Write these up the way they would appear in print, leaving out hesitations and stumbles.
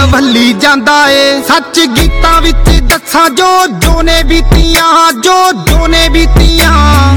ਵੱਲੀ ਜਾਂਦਾ ਏ। ਸੱਚ ਗੀਤਾਂ ਵਿੱਚ ਦੱਸਾਂ ਜੋ ਨੇ ਬੀਤੀਆਂ, ਜੋ ਨੇ ਬੀਤੀਆਂ।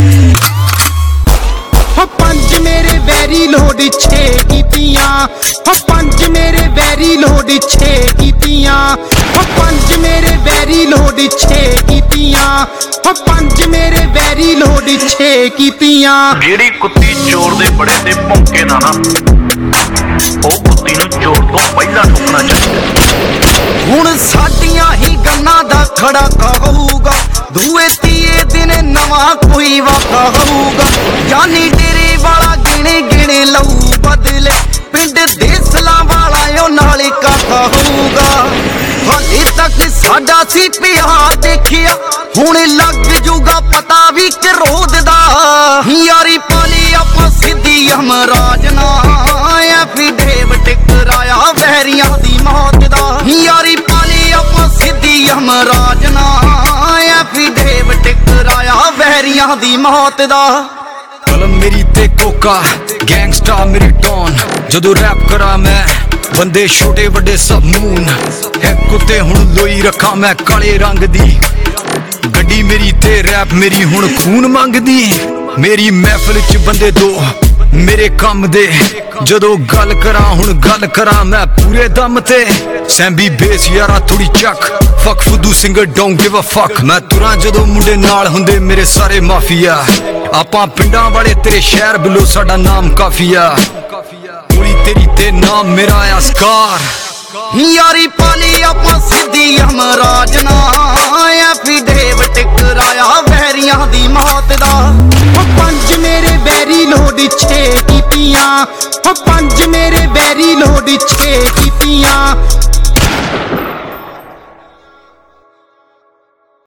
ਹੋ ਪੰਜ ਮੇਰੇ ਵੈਰੀ ਲੋਡ 6 ਕੀਤੀਆਂ, ਹੋ ਪੰਜ ਮੇਰੇ ਵੈਰੀ ਲੋਡ 6 ਕੀਤੀਆਂ, ਹੋ ਪੰਜ ਮੇਰੇ ਵੈਰੀ ਲੋਡ 6 ਕੀਤੀਆਂ, ਹੋ ਪੰਜ ਮੇਰੇ ਵੈਰੀ ਲੋਡ 6 ਕੀਤੀਆਂ। ਜਿਹੜੀ ਕੁੱਤੀ ਚੋਰ ਦੇ ਬੜੇ ਤੇ ਭੌਂਕੇ ਨਾ ਉਹ ਕੁੱਤੀ ਨੂੰ ਚੋਰ ਤੋਂ ਪਹਿਲਾਂ ਠੋਕਣਾ ਚਾਹੀਦਾ। ਹੁਣ ਸਾਡੀਆਂ ਹੀ ਗੰਨਾਂ ਦਾ ਖੜਾਕਾ ਹੋਊਗਾ, ਦੂਏ ਤੀਏ ਦਿਨ ਨਵਾਂ ਕੋਈ ਵਾਕਾ ਹੋਊਗਾ। ਜਾਨੀ ਡੇਰੇ ਵਾਲਾ ਗਿਣੇ ਗਿਣੇ ਲਊ ਬਦਲੇ, ਪਿੰਡ ਦੇਸਲਾਂ ਵਾਲਾ ਉਹ ਨਾਲੇ ਕਾਕਾ ਹੋਊਗਾ। ਹਾਲੇ ਤੱਕ ਸਾਡਾ ਸੀ ਪਿਆਰ ਦੇਖਿਆ, ਹੁਣ ਲੱਗ ਜੂਗਾ ਪਤਾ ਵੀ ਕਰੋਧ ਦਾ। ਯਾਰੀ ਪਾਲੀ ਆਪਾਂ ਸਿੱਧੀ ਅਮਰਾਜ ਨਾਲ, ਐਫੀਡੇਵਿਟ ਕਰਾਇਆ ਵੈਰੀਆਂ ਦੀ ਮੌਤ ਦਾ। ਯਾਰੀ ਪਾਲੀ ਆਪਾਂ ਸਿੱਧੀ ਅਮਰਾਜ ਨਾਲ, ਐਫੀਡੇਵਿਟ ਕਰਾਇਆ ਵੈਰੀਆਂ ਦੀ ਮੌਤ ਦਾ। ਕਲਮ ਮੇਰੀ ਤੇ ਕੋਕਾ, ਗੈਂਗਸਟਰ ਮੇਰੀ ਡੌਨ। ਜਦੋਂ ਰੈਪ ਕਰਾਂ ਮੈਂ ਬੰਦੇ ਛੋਟੇ ਵੱਡੇ ਸਭ ਮੂਨ। ਇੱਕ ਉੱਤੇ ਹੁਣ ਲੋਈ ਰੱਖਾਂ ਮੈਂ ਕਾਲੇ ਰੰਗ ਦੀ, ਗੱਡੀ ਮੇਰੀ ਤੇ ਰੈਪ ਮੇਰੀ ਹੁਣ ਖੂਨ ਮੰਗਦੀ। ਮੇਰੀ ਮਹਿਫਲ ਚ ਬੰਦੇ ਦੋ ਮੇਰੇ ਕੰਮ ਦੇ, ਜਦੋਂ ਗੱਲ ਕਰਾਂ ਹੁਣ ਗੱਲ ਕਰਾਂ ਮੈਂ ਪੂਰੇ ਦਮ ਤੇ। ਸੈਂਬੀ ਬੇਸ ਯਾਰਾ ਥੋੜੀ ਚੱਕ, ਫੱਕ ਫੁੱਦੂ singer don't give a fuck. ਮੈਂ ਤੁਰਾਂ ਜਦੋਂ ਮੁੰਡੇ ਨਾਲ ਹੁੰਦੇ ਮੇਰੇ ਸਾਰੇ ਮਾਫੀਆ। ਆਪਾਂ ਪਿੰਡਾਂ ਵਾਲੇ ਤੇਰੇ ਸ਼ਹਿਰ ਬਿਲੋ ਸਾਡਾ ਨਾਮ ਕਾਫੀਆ। ਕੁੜੀ ਤੇਰੀ ਤੇ ਨਾਮ ਮੇਰਾ ਆ ਸਕਾਰ। ਯਾਰੀ ਪਾਲੀ ਆਪਾਂ ਸਿੱਧੀ ਅਮਰਾਜ ਨਾਲ, ਐਫੀਡੇਵਿਟ ਕਰਾਇਆ ਵੈਰੀਆਂ ਦੀ ਮੌਤ ਦਾ। ਹੋ ਪੰਜ ਮੇਰੇ ਵੈਰੀ ਲੋਡ 6 ਕੀਤੀਆਂ, ਹੋ ਪੰਜ ਮੇਰੇ ਵੈਰੀ ਲੋਡ 6 ਕੀਤੀਆਂ।